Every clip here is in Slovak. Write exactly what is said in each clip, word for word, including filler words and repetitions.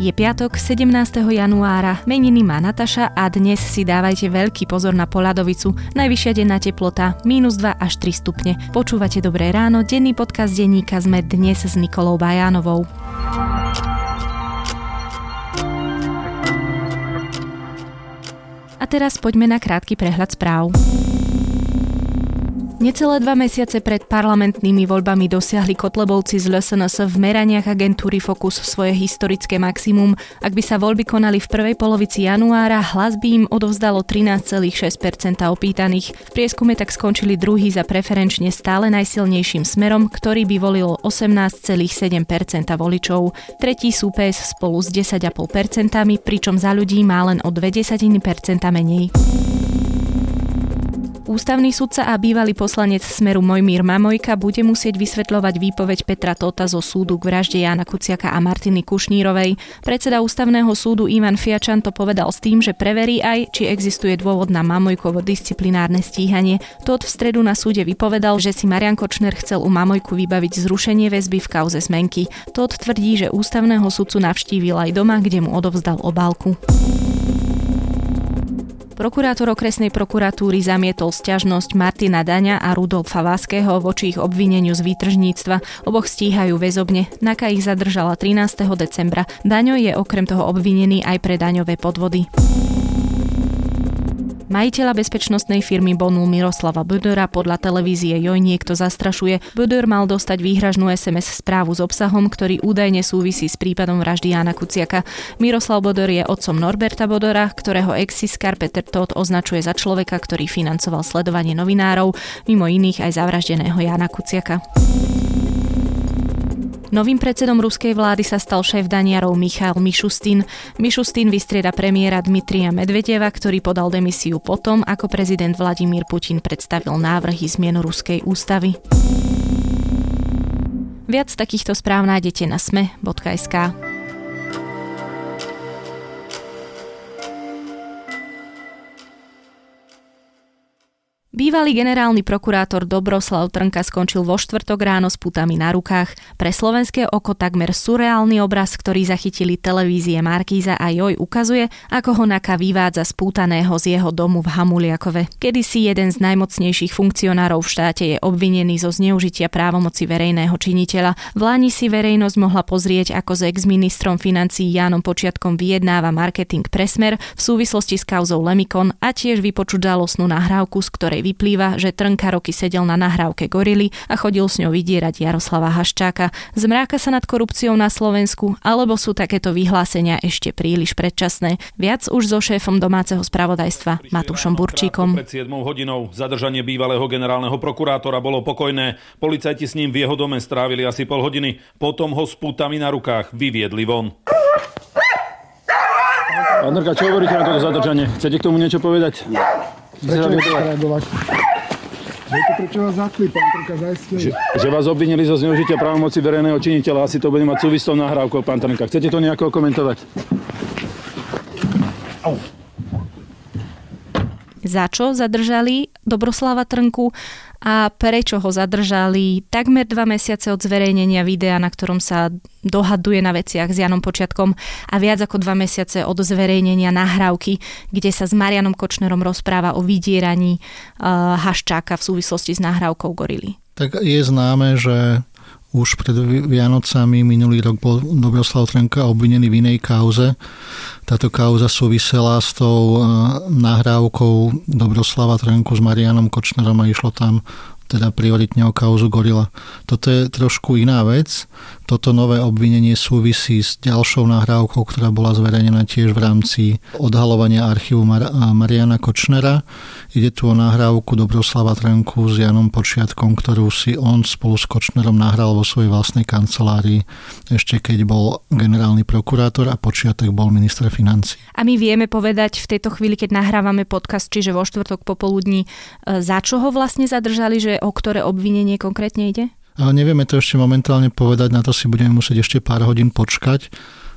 Je piatok, sedemnásteho januára, meniny má Nataša a dnes si dávajte veľký pozor na poľadovicu. Najvyššia denná teplota mínus dva až tri stupne. Počúvate Dobré ráno, denný podcast denníka SME dnes s Nikolou Bajánovou. A teraz poďme na krátky prehľad správ. Necelé dva mesiace pred parlamentnými voľbami dosiahli Kotlebovci z el es en es v meraniach agentúry Focus svoje historické maximum. Ak by sa voľby konali v prvej polovici januára, hlas by im odovzdalo trinásť celá šesť percenta opýtaných. V prieskume tak skončili druhý za preferenčne stále najsilnejším Smerom, ktorý by volilo osemnásť celá sedem percenta voličov. Tretí sú pé es spolu s desať celá päť percenta, pričom Za ľudí má len o dve desatiny percenta menej. Ústavný sudca a bývalý poslanec Smeru Mojmír Mamojka bude musieť vysvetľovať výpoveď Petra Tóta zo súdu k vražde Jána Kuciaka a Martiny Kušnírovej. Predseda Ústavného súdu Ivan Fiačan to povedal s tým, že preverí aj, či existuje dôvod na Mamojkovo disciplinárne stíhanie. Tóth v stredu na súde vypovedal, že si Marian Kočner chcel u Mamojku vybaviť zrušenie väzby v kauze Zmenky. Tóth tvrdí, že ústavného sudcu navštívil aj doma, kde mu odovzdal obálku. Prokurátor okresnej prokuratúry zamietol sťažnosť Martina Daňa a Rudolfa Váského voči ich obvineniu z výtržníctva. Oboch stíhajú väzobne. NAKA ich zadržala trinásteho decembra. Daňo je okrem toho obvinený aj pre daňové podvody. Majiteľa bezpečnostnej firmy Bonul Miroslava Bödöra podľa televízie Joj niekto zastrašuje. Bödör mal dostať výhražnú es em es správu s obsahom, ktorý údajne súvisí s prípadom vraždy Jána Kuciaka. Miroslav Bödör je otcom Norberta Bödöra, ktorého ex-siskar Peter Tóth označuje za človeka, ktorý financoval sledovanie novinárov, mimo iných aj zavraždeného Jána Kuciaka. Novým predsedom ruskej vlády sa stal šéf daniarov Michail Mišustin. Mišustin vystrieda premiéra Dmitrija Medvedeva, ktorý podal demisiu potom, ako prezident Vladimír Putin predstavil návrhy zmien ruskej ústavy. Viac takýchto správ nájdete na sme bodka es ká. Bývalý generálny prokurátor Dobroslav Trnka skončil vo štvrtok ráno s putami na rukách. Pre slovenské oko takmer surreálny obraz, ktorý zachytili televízie Markíza a Joj, ukazuje, ako ho NAKA vyvádza spútaného z jeho domu v Hamuliakove. Kedysi jeden z najmocnejších funkcionárov v štáte je obvinený zo zneužitia právomoci verejného činiteľa. V Lani si verejnosť mohla pozrieť, ako s ex-ministrom financií Jánom Počiatkom vyjednáva marketing pre Smer v súvislosti s kauzou Lemikon a tiež vypočuť žalostnú nahrávku, z ktorej vyplýva, že Trnka roky sedel na nahrávke Gorily a chodil s ňou vydierať Jaroslava Haščáka. Zmráka sa nad korupciou na Slovensku, alebo sú takéto vyhlásenia ešte príliš predčasné? Viac už so šéfom domáceho spravodajstva Matúšom Burčíkom. Pred siedmou hodinou zadržanie bývalého generálneho prokurátora bolo pokojné. Policajti s ním v jeho dome strávili asi pol hodiny. Potom ho s pútami na rukách vyviedli von. Pán Trnka, čo hovoríte na toto zadržanie? Chcete k tomu niečo povedať? Prečo nechcete reagovať? Viete, prečo vás zatkli, pán Trnka, zaistil? Že, že vás obvinili zo zneužitia právomoci verejného činiteľa, asi to bude mať súvis s tou nahrávkou, pán Trnka. Chcete to nejako komentovať? Au. Za čo zadržali Dobroslava Trnku a prečo ho zadržali takmer dva mesiace od zverejnenia videa, na ktorom sa dohaduje na veciach s Jánom Počiatkom, a viac ako dva mesiace od zverejnenia nahrávky, kde sa s Marianom Kočnerom rozpráva o vydieraní uh, Haščáka v súvislosti s nahrávkou Gorily. Tak je známe, že už pred Vianocami minulý rok bol Dobroslav Trnka obvinený v inej kauze. Táto kauza súvisela s tou nahrávkou Dobroslava Trnku s Marianom Kočnerom a išlo tam teda prioritne o kauzu Gorila. Toto je trošku iná vec. Toto nové obvinenie súvisí s ďalšou nahrávkou, ktorá bola zverejnená tiež v rámci odhalovania archívu Mar- Mariana Kočnera. Ide tu o nahrávku Dobroslava Trnku s Janom Počiatkom, ktorú si on spolu s Kočnerom nahral vo svojej vlastnej kancelárii, ešte keď bol generálny prokurátor a Počiatek bol minister financií. A my vieme povedať v tejto chvíli, keď nahrávame podcast, čiže vo štvrtok popoludní, za čo ho vlastne zadržali, že o ktoré obvinenie konkrétne ide? Ale nevieme to ešte momentálne povedať, na to si budeme musieť ešte pár hodín počkať.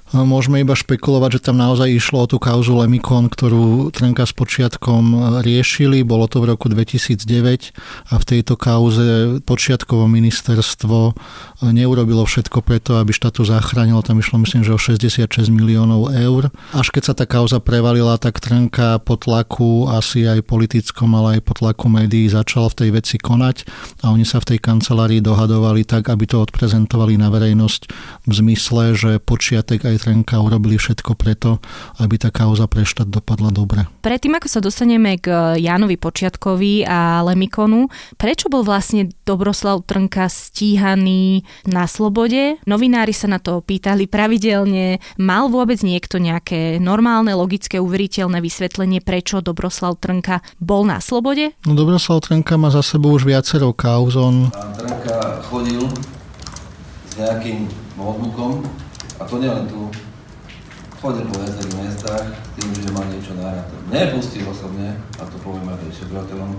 Môžeme iba špekulovať, že tam naozaj išlo o tú kauzu Lemikon, ktorú Trnka s Počiatkom riešili. Bolo to v roku dvetisícdeväť a v tejto kauze počiatkovo ministerstvo neurobilo všetko preto, aby štátu zachránilo. Tam išlo myslím, že o šesťdesiatšesť miliónov eur. Až keď sa tá kauza prevalila, tak Trnka po tlaku asi aj politickom, ale aj po tlaku médií začal v tej veci konať a oni sa v tej kancelárii dohadovali tak, aby to odprezentovali na verejnosť v zmysle, že Počiatek aj Trnka urobili všetko preto, aby tá kauza pre štát dopadla dobre. Predtým, ako sa dostaneme k Jánovi Počiatkovi a Lemikonu, prečo bol vlastne Dobroslav Trnka stíhaný na slobode? Novinári sa na to pýtali pravidelne. Mal vôbec niekto nejaké normálne, logické, uveriteľné vysvetlenie, prečo Dobroslav Trnka bol na slobode? No Dobroslav Trnka má za sebou už viacero kauz. On... Pán Trnka chodil s nejakým notebookom, a to nielen tu, chodil po viacerých mestách tým, že mal niečo nahrať. Nepustil osobne, a to poviem aj vyšetrovateľom,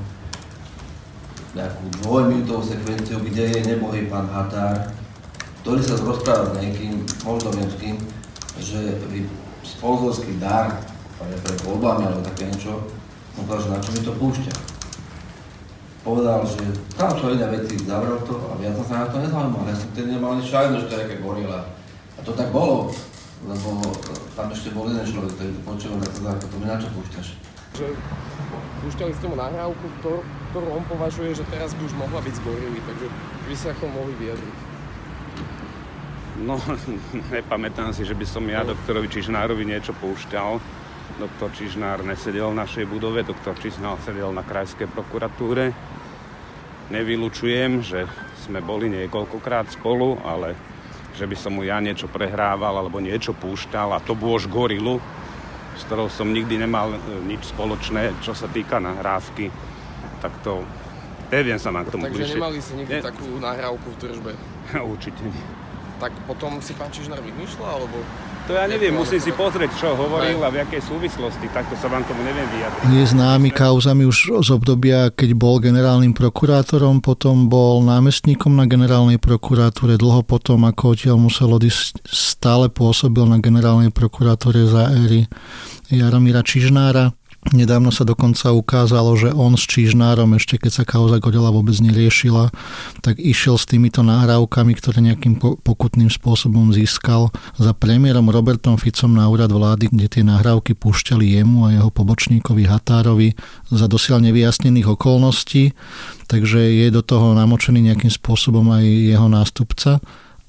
nejakú dvojminútovú sekvenciu, kde je nebohý pán Határ, ktorý sa rozpráva s niekým, možno viem s kým, že vy sponzorský dar, pre voľbami alebo také niečo, on povedal, že na čo mi to púšťa. Povedal, že tam čo iné veci, zavrel to a viac som sa na to nezaujímal. Ja som tedy nemal nič šajno, že to je jaká gorila. A to tak bolo, lebo tam ešte bol jeden človek, ktorý to počul, tak to tak, to mi na čo púšťaš? Že púšťali ste mu nahrávku, ktorú, ktorú on považuje, že teraz by už mohla byť z gorily, takže by sa ako mohli vyjadriť. No, nepamätám si, že by som ja doktorovi Čižnárovi niečo púšťal. Doktor Čižnár nesedel v našej budove, doktor Čižnár sedel na krajskej prokuratúre. Nevylučujem, že sme boli niekoľkokrát spolu, ale že by som mu ja niečo prehrával alebo niečo púšťal a to bolo už gorilu, s ktorou som nikdy nemal nič spoločné, čo sa týka nahrávky, tak to neviem sa na k tomu Takže bližšie. nemali si nikdy ne... takú nahrávku v držbe? Určite nie. Tak potom si pán Čižnár vymýšľa, alebo... To ja neviem, musím si pozrieť, čo hovoril a v jakej súvislosti, takto sa vám tomu neviem vyjadriť. Je známy kauzami už z obdobia, keď bol generálnym prokurátorom, potom bol námestníkom na generálnej prokuratúre, dlho potom, ako odtiaľ musel odísť, stále pôsobil na generálnej prokuratúre za éry Jaromíra Čižnára. Nedávno sa dokonca ukázalo, že on s Čižnárom, ešte keď sa kauza Gorila vôbec neriešila, tak išiel s týmito nahrávkami, ktoré nejakým pokutným spôsobom získal za premiérom Robertom Ficom na úrad vlády, kde tie nahrávky púšťali jemu a jeho pobočníkovi Határovi za dosiaľ nevyjasnených okolností, takže je do toho namočený nejakým spôsobom aj jeho nástupca.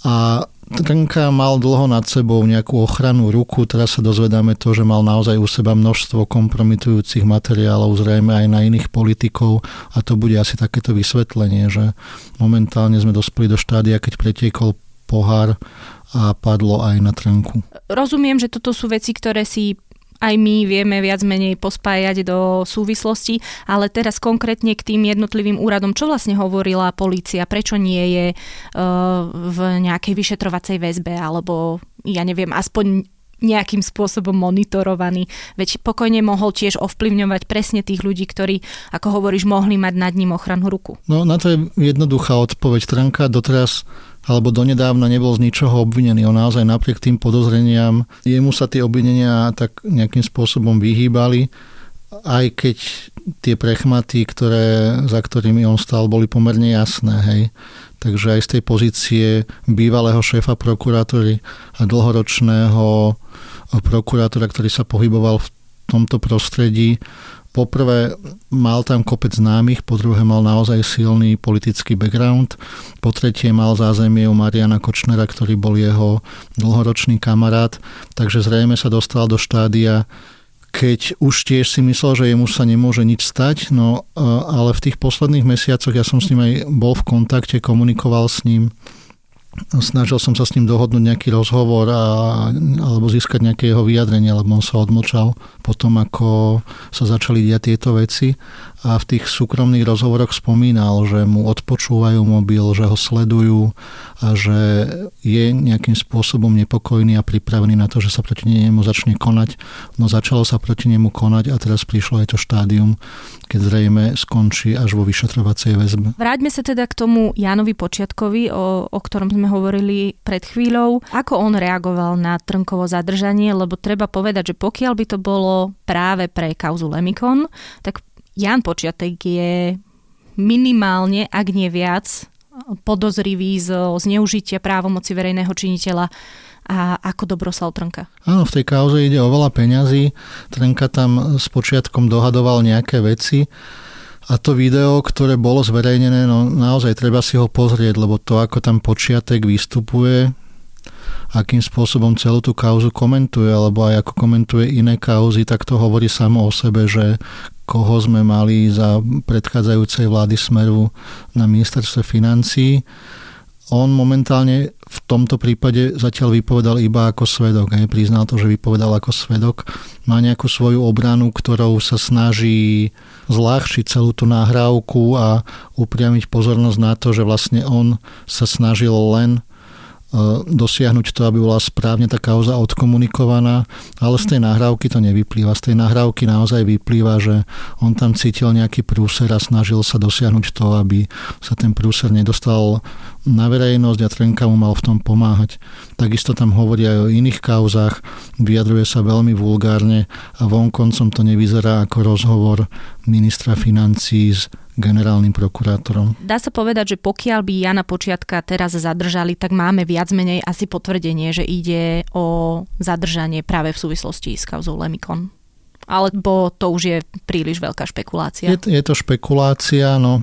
A Trnka mal dlho nad sebou nejakú ochrannú ruku, teraz sa dozvedáme to, že mal naozaj u seba množstvo kompromitujúcich materiálov, zrejme aj na iných politikov a to bude asi takéto vysvetlenie, že momentálne sme dospeli do štádia, keď pretiekol pohár a padlo aj na Trnku. Rozumiem, že toto sú veci, ktoré si aj my vieme viac menej pospájať do súvislosti, ale teraz konkrétne k tým jednotlivým úradom, čo vlastne hovorila polícia, prečo nie je uh, v nejakej vyšetrovacej väzbe, alebo ja neviem, aspoň nejakým spôsobom monitorovaný. Veď pokojne mohol tiež ovplyvňovať presne tých ľudí, ktorí, ako hovoríš, mohli mať nad ním ochrannú ruku. No na to je jednoduchá odpoveď. Trnka doteraz alebo donedávna nebol z ničoho obvinený. On naozaj napriek tým podozreniam, jemu sa tie obvinenia tak nejakým spôsobom vyhýbali, aj keď tie prechmaty, ktoré, za ktorými on stál, boli pomerne jasné. Hej. Takže aj z tej pozície bývalého šéfa prokuratúry a dlhoročného prokurátora, ktorý sa pohyboval v tomto prostredí, poprvé mal tam kopec známych, po druhé mal naozaj silný politický background, po tretie mal zázemie u Mariana Kočnera, ktorý bol jeho dlhoročný kamarát, takže zrejme sa dostal do štádia, keď už tiež si myslel, že jemu sa nemôže nič stať, no ale v tých posledných mesiacoch ja som s ním aj bol v kontakte, komunikoval s ním, snažil som sa s ním dohodnúť nejaký rozhovor a, alebo získať nejaké jeho vyjadrenie, lebo on sa odmlčal potom, ako sa začali diať tieto veci. A v tých súkromných rozhovoroch spomínal, že mu odpočúvajú mobil, že ho sledujú a že je nejakým spôsobom nepokojný a pripravený na to, že sa proti nemu začne konať. No začalo sa proti nemu konať a teraz prišlo aj to štádium, keď zrejme skončí až vo vyšetrovacej väzbe. Vráťme sa teda k tomu Jánovi Počiatkovi, o, o ktorom sme hovorili pred chvíľou. Ako on reagoval na Trnkovo zadržanie, lebo treba povedať, že pokiaľ by to bolo práve pre kauzu Lemikon, tak Ján Počiatek je minimálne, ak nie viac, podozrivý zo zneužitia právomoci verejného činiteľa a ako Dobroslav Trnka. Áno, v tej kauze ide o veľa peňazí. Trnka tam s Počiatkom dohadoval nejaké veci a to video, ktoré bolo zverejnené, no naozaj treba si ho pozrieť, lebo to, ako tam Počiatek vystupuje, akým spôsobom celú tú kauzu komentuje, alebo aj ako komentuje iné kauzy, tak to hovorí samo o sebe, že koho sme mali za predchádzajúcej vlády Smeru na ministerstve financií. On momentálne v tomto prípade zatiaľ vypovedal iba ako svedok. Aj priznal to, že vypovedal ako svedok. Má nejakú svoju obranu, ktorou sa snaží zľahčiť celú tú nahrávku a upriamiť pozornosť na to, že vlastne on sa snažil len dosiahnuť to, aby bola správne tá kauza odkomunikovaná, ale z tej nahrávky to nevyplýva. Z tej nahrávky naozaj vyplýva, že on tam cítil nejaký prúser a snažil sa dosiahnuť to, aby sa ten prúser nedostal na verejnosť a Trnka mu mal v tom pomáhať. Takisto tam hovorí aj o iných kauzách, vyjadruje sa veľmi vulgárne a vonkoncom to nevyzerá ako rozhovor ministra financií s generálnym prokurátorom. Dá sa povedať, že pokiaľ by Jana Počiatka teraz zadržali, tak máme viac menej asi potvrdenie, že ide o zadržanie práve v súvislosti s kauzou Lemikon. Alebo to už je príliš veľká špekulácia? Je, je to špekulácia, no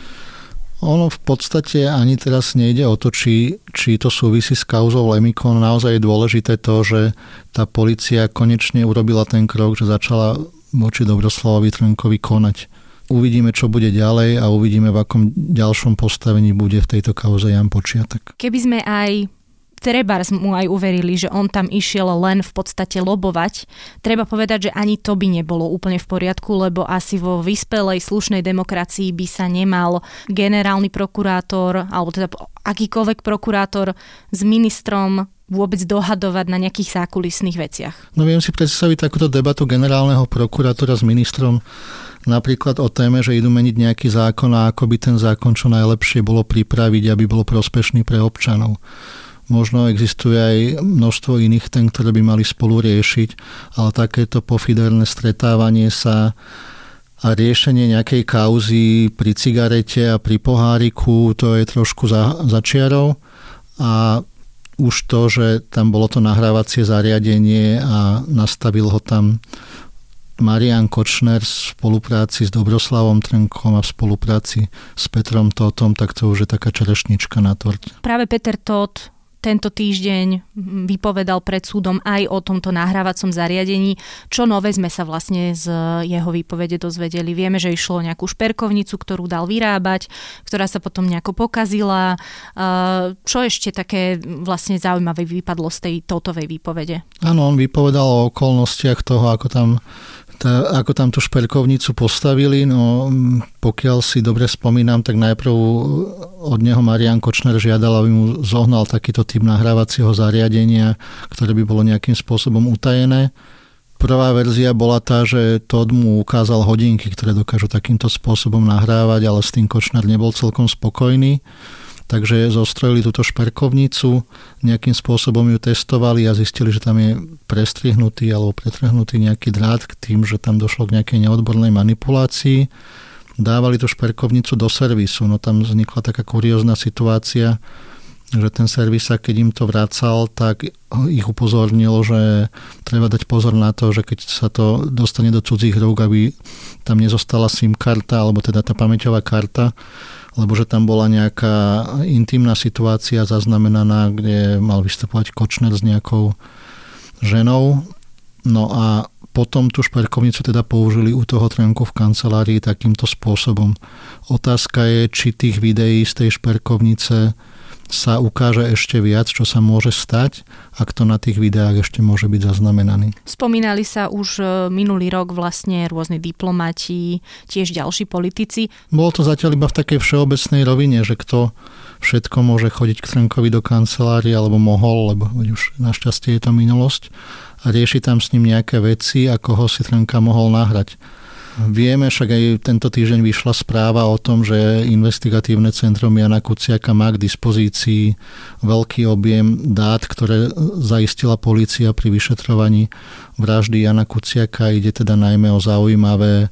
ono v podstate ani teraz nejde o to, či, či to súvisí s kauzou Lemikon. Naozaj je dôležité to, že tá polícia konečne urobila ten krok, že začala voči Dobroslavovi Trnkovi konať. Uvidíme, čo bude ďalej a uvidíme, v akom ďalšom postavení bude v tejto kauze Ján Počiatek. Keby sme aj trebárs mu aj uverili, že on tam išiel len v podstate lobovať, treba povedať, že ani to by nebolo úplne v poriadku, lebo asi vo vyspelej slušnej demokracii by sa nemal generálny prokurátor alebo teda akýkoľvek prokurátor s ministrom vôbec dohadovať na nejakých zákulisných veciach. No viem si predstaviť takúto debatu generálneho prokurátora s ministrom napríklad o téme, že idú meniť nejaký zákon a ako by ten zákon čo najlepšie bolo pripraviť, aby bol prospešný pre občanov. Možno existuje aj množstvo iných tém, ktoré by mali spolu riešiť, ale takéto pofiderné stretávanie sa a riešenie nejakej kauzy pri cigarete a pri poháriku, to je trošku za, za čiarou. A už to, že tam bolo to nahrávacie zariadenie a nastavil ho tam Marián Kočner v spolupráci s Dobroslavom Trnkom a v spolupráci s Petrom Tóthom, tak to už je taká čerešnička na torte. Práve Peter Tóth tento týždeň vypovedal pred súdom aj o tomto nahrávacom zariadení. Čo nové sme sa vlastne z jeho výpovede dozvedeli? Vieme, že išlo o nejakú šperkovnicu, ktorú dal vyrábať, ktorá sa potom nejako pokazila. Čo ešte také vlastne zaujímavé vypadlo z tej Tóthovej výpovede? Áno, on vypovedal o okolnostiach toho, ako tam Tá, ako tam tú šperkovnicu postavili, no pokiaľ si dobre spomínam, tak najprv od neho Marián Kočner žiadal, aby mu zohnal takýto typ nahrávacieho zariadenia, ktoré by bolo nejakým spôsobom utajené. Prvá verzia bola tá, že Tóth mu ukázal hodinky, ktoré dokážu takýmto spôsobom nahrávať, ale s tým Kočner nebol celkom spokojný. Takže zostrojili túto šperkovnicu, nejakým spôsobom ju testovali a zistili, že tam je prestrihnutý alebo pretrhnutý nejaký drát k tým, že tam došlo k nejakej neodbornej manipulácii. Dávali tú šperkovnicu do servisu, no tam vznikla taká kuriózna situácia, že ten servisák, keď im to vracal, tak ich upozornil, že treba dať pozor na to, že keď sa to dostane do cudzích rúk, aby tam nezostala SIM karta, alebo teda tá pamäťová karta, lebo že tam bola nejaká intimná situácia zaznamenaná, kde mal vystupovať Kočner s nejakou ženou. No a potom tú šperkovnicu teda použili u toho Trnku v kancelárii takýmto spôsobom. Otázka je, či tých videí z tej šperkovnice sa ukáže ešte viac, čo sa môže stať, ak to na tých videách ešte môže byť zaznamenaný. Spomínali sa už minulý rok vlastne rôzni diplomati, tiež ďalší politici. Bolo to zatiaľ iba v takej všeobecnej rovine, že kto všetko môže chodiť k Trnkovi do kancelárie, alebo mohol, lebo už našťastie je to minulosť, a rieši tam s ním nejaké veci, ako ho si Trnka mohol nahrať. Vieme, však aj tento týždeň vyšla správa o tom, že investigatívne centrum Jana Kuciaka má k dispozícii veľký objem dát, ktoré zaistila polícia pri vyšetrovaní vraždy Jana Kuciaka. Ide teda najmä o zaujímavé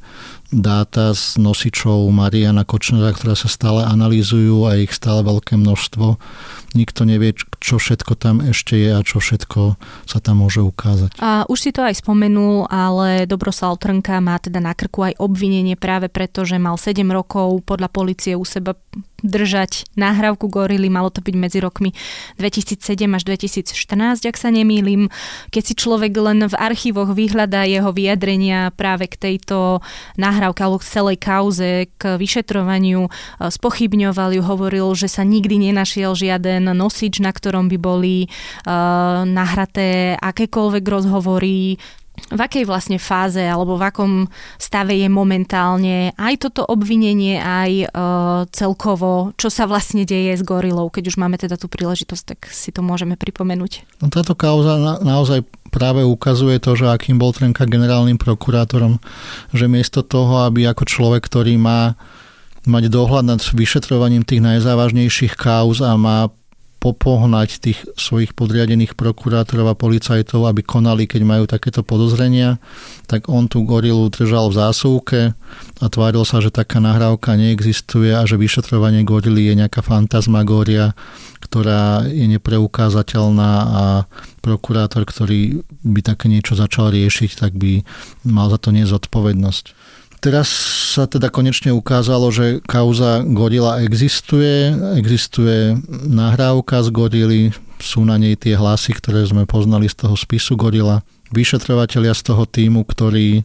dáta z nosičov Mariana Kočnera, ktoré sa stále analýzujú a ich stále veľké množstvo. Nikto nevie, čo všetko tam ešte je a čo všetko sa tam môže ukázať. A už si to aj spomenul, ale Dobroslav Trnka má teda na krku aj obvinenie práve preto, že mal sedem rokov podľa polície u seba držať nahrávku gorily. Malo to byť medzi rokmi dvetisícsedem až dvetisícštrnásť, ak sa nemýlim. Keď si človek len v archívoch vyhľadá jeho vyjadrenia práve k tejto nahrávke alebo k celej kauze, k vyšetrovaniu, spochybňoval ju, hovoril, že sa nikdy nenašiel žiaden nosič, na ktorom by boli uh, nahraté akékoľvek rozhovory. V akej vlastne fáze alebo v akom stave je momentálne aj toto obvinenie, aj e, celkovo, čo sa vlastne deje s gorilou, keď už máme teda tú príležitosť, tak si to môžeme pripomenúť. No, táto kauza na, naozaj práve ukazuje to, že akým bol Trnka generálnym prokurátorom, že miesto toho, aby ako človek, ktorý má mať dohľad nad vyšetrovaním tých najzávažnejších kauz a má popohnať tých svojich podriadených prokurátorov a policajtov, aby konali, keď majú takéto podozrenia, tak on tú gorilu držal v zásuvke a tváril sa, že taká nahrávka neexistuje a že vyšetrovanie gorily je nejaká fantasmagória, ktorá je nepreukázateľná a prokurátor, ktorý by také niečo začal riešiť, tak by mal za to niesť zodpovednosť. Teraz sa teda konečne ukázalo, že kauza gorila existuje. Existuje nahrávka z gorily, sú na nej tie hlasy, ktoré sme poznali z toho spisu gorila. Vyšetrovatelia z toho tímu, ktorí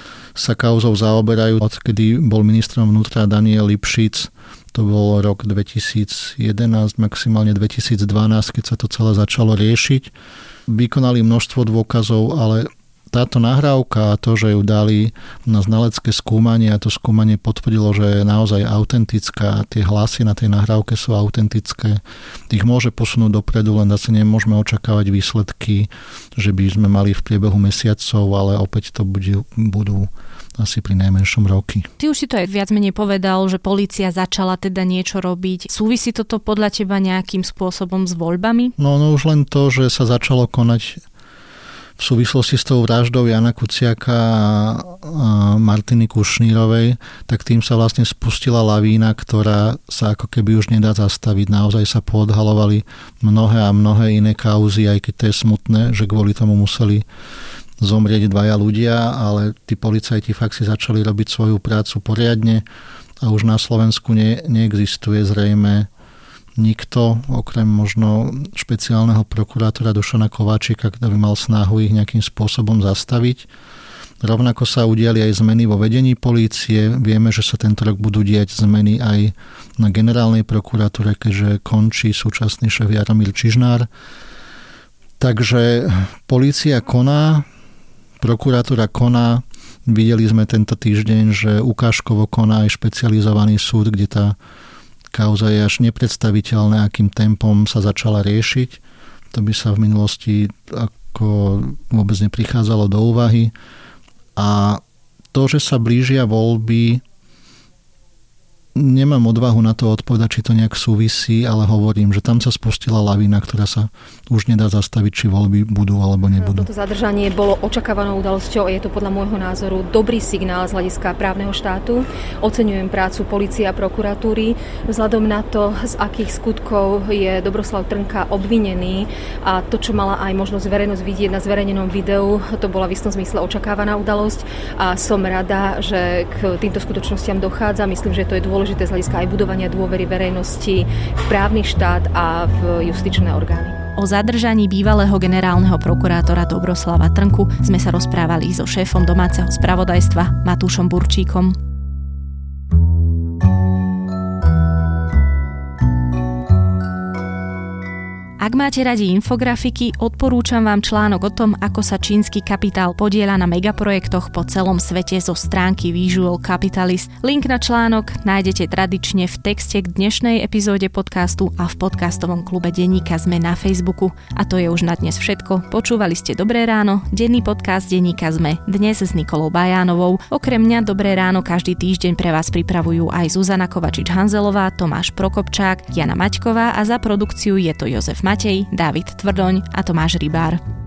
sa kauzou zaoberajú, odkedy bol ministrom vnútra Daniel Lipšic, to bol rok dvetisícjedenásť, maximálne dvetisícdvanásť, keď sa to celé začalo riešiť. Vykonali množstvo dôkazov, ale táto nahrávka a to, že ju dali na znalecké skúmanie a to skúmanie potvrdilo, že je naozaj autentická, tie hlasy na tej nahrávke sú autentické, ich môže posunúť dopredu, len zase nemôžeme očakávať výsledky, že by sme mali v priebehu mesiacov, ale opäť to budú, budú asi pri najmenšom roky. Ty už si to aj viac menej povedal, že polícia začala teda niečo robiť. Súvisí toto podľa teba nejakým spôsobom s voľbami? No, no už len to, že sa začalo konať v súvislosti s tou vraždou Jana Kuciaka a Martiny Kušnírovej, tak tým sa vlastne spustila lavína, ktorá sa ako keby už nedá zastaviť. Naozaj sa poodhalovali mnohé a mnohé iné kauzy, aj keď to je smutné, že kvôli tomu museli zomrieť dvaja ľudia, ale tí policajti fakt si začali robiť svoju prácu poriadne a už na Slovensku ne, neexistuje zrejme nikto, okrem možno špeciálneho prokurátora Dušana Kováčika, ktorý mal snahu ich nejakým spôsobom zastaviť. Rovnako sa udiali aj zmeny vo vedení polície. Vieme, že sa tento rok budú diať zmeny aj na generálnej prokuratúre, keďže končí súčasný šéf Jaromír Čižnár. Takže polícia koná, prokuratúra koná. Videli sme tento týždeň, že ukážkovo koná aj špecializovaný súd, kde tá kauza je až nepredstaviteľné, akým tempom sa začala riešiť. To by sa v minulosti ako vôbec neprichádzalo do úvahy. A to, že sa blížia voľby, nemám odvahu na to odpovedať, či to nejak súvisí, ale hovorím, že tam sa spustila lavína, ktorá sa už nedá zastaviť, či voľby budú alebo nebudú. Toto zadržanie bolo očakávanou udalosťou a je to podľa môjho názoru dobrý signál z hľadiska právneho štátu. Oceňujem prácu polície a prokuratúry. Vzhľadom na to, z akých skutkov je Dobroslav Trnka obvinený a to, čo mala aj možnosť verejnosť vidieť na zverejnenom videu, to bola v istom zmysle očakávaná udalosť a som rada, že k týmto skutočnostiam dochádza. Myslím, že to je dôležité dôležité z hľadiska aj budovania dôvery verejnosti v právny štát a v justičné orgány. O zadržaní bývalého generálneho prokurátora Dobroslava Trnku sme sa rozprávali so šéfom domáceho spravodajstva Matúšom Burčíkom. Ak máte radi infografiky, odporúčam vám článok o tom, ako sa čínsky kapitál podieľa na megaprojektoch po celom svete zo stránky Visual Capitalist. Link na článok nájdete tradične v texte k dnešnej epizóde podcastu a v podcastovom klube Denníka SME na Facebooku. A to je už na dnes všetko. Počúvali ste Dobré ráno, denný podcast Denníka SME, dnes s Nikolou Bajánovou. Okrem mňa Dobré ráno každý týždeň pre vás pripravujú aj Zuzana Kovačič-Hanzelová, Tomáš Prokopčák, Jana Maťková a za produkciu je to Jozef Matej, Dávid Tvrdoň a Tomáš Rybár.